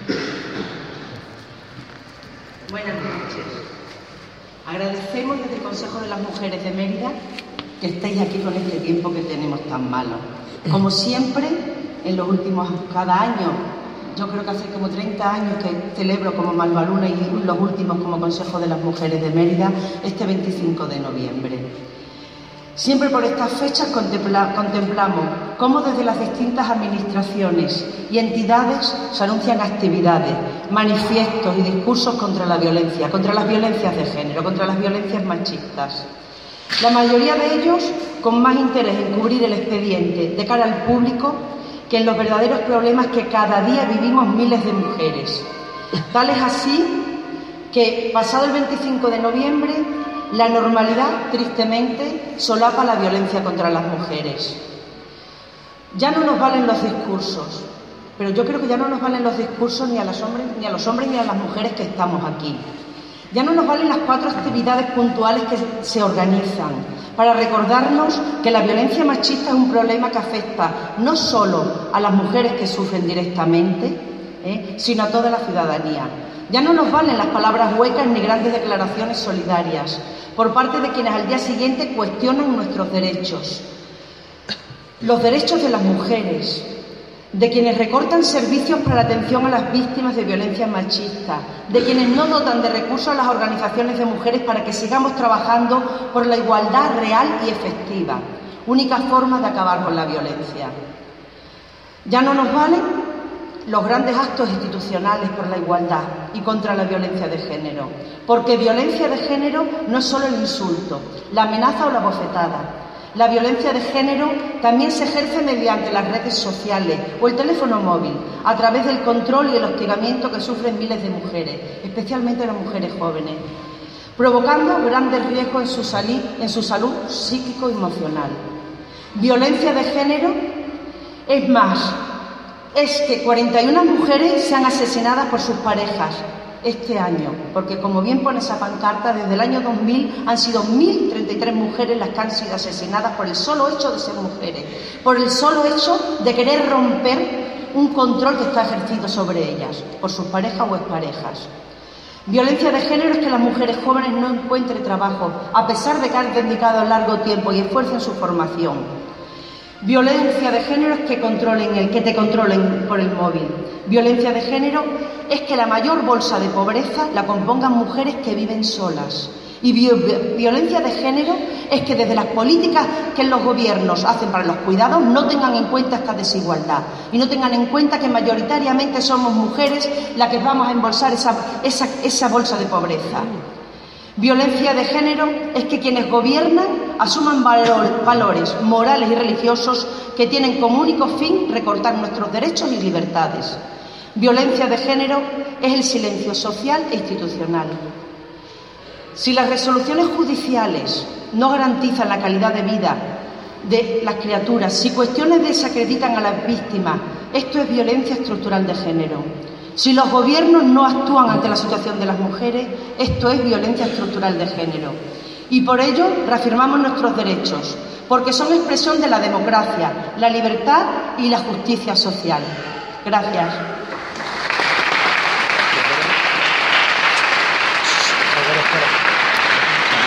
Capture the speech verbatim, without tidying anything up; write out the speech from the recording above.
Buenas noches. Agradecemos desde el Consejo de las Mujeres de Mérida que estéis aquí con este tiempo que tenemos tan malo. Como siempre, en los últimos, cada año, yo creo que hace como treinta años que celebro como Malvaluna y los últimos como Consejo de las Mujeres de Mérida, este veinticinco de noviembre. Siempre por estas fechas contempla, contemplamos cómo desde las distintas administraciones y entidades se anuncian actividades, manifiestos y discursos contra la violencia, contra las violencias de género, contra las violencias machistas. La mayoría de ellos con más interés en cubrir el expediente de cara al público que en los verdaderos problemas que cada día vivimos miles de mujeres. Tal es así que, pasado el veinticinco de noviembre, la normalidad, tristemente, solapa la violencia contra las mujeres. Ya no nos valen los discursos, pero yo creo que ya no nos valen los discursos ni a los hombres, ni a los hombres ni a las mujeres que estamos aquí. Ya no nos valen las cuatro actividades puntuales que se organizan para recordarnos que la violencia machista es un problema que afecta no solo a las mujeres que sufren directamente, ¿eh? sino a toda la ciudadanía. Ya no nos valen las palabras huecas ni grandes declaraciones solidarias por parte de quienes al día siguiente cuestionan nuestros derechos. Los derechos de las mujeres, de quienes recortan servicios para la atención a las víctimas de violencia machista, de quienes no dotan de recursos a las organizaciones de mujeres para que sigamos trabajando por la igualdad real y efectiva, única forma de acabar con la violencia. Ya no nos valen los grandes actos institucionales por la igualdad y contra la violencia de género, porque violencia de género no es solo el insulto, la amenaza o la bofetada. La violencia de género también se ejerce mediante las redes sociales o el teléfono móvil, a través del control y el hostigamiento que sufren miles de mujeres, especialmente las mujeres jóvenes, provocando grandes riesgos en su, salud, en su salud psíquico-emocional. Violencia de género es más, es que cuarenta y una mujeres sean asesinadas por sus parejas este año, porque como bien pone esa pancarta, desde el año dos mil han sido mil treinta y tres mujeres las que han sido asesinadas por el solo hecho de ser mujeres, por el solo hecho de querer romper un control que está ejercido sobre ellas, por sus parejas o exparejas. Violencia de género es que las mujeres jóvenes no encuentren trabajo, a pesar de que han dedicado largo tiempo y esfuerzo en su formación. Violencia de género es que, controlen el, que te controlen por el móvil. Violencia de género es que la mayor bolsa de pobreza la compongan mujeres que viven solas. Y violencia de género es que desde las políticas que los gobiernos hacen para los cuidados no tengan en cuenta esta desigualdad y no tengan en cuenta que mayoritariamente somos mujeres las que vamos a embolsar esa, esa, esa bolsa de pobreza. Violencia de género es que quienes gobiernan asuman valor, valores morales y religiosos que tienen como único fin recortar nuestros derechos y libertades. Violencia de género es el silencio social e institucional. Si las resoluciones judiciales no garantizan la calidad de vida de las criaturas, si cuestiones desacreditan a las víctimas, esto es violencia estructural de género. Si los gobiernos no actúan ante la situación de las mujeres, esto es violencia estructural de género. Y por ello reafirmamos nuestros derechos, porque son expresión de la democracia, la libertad y la justicia social. Gracias.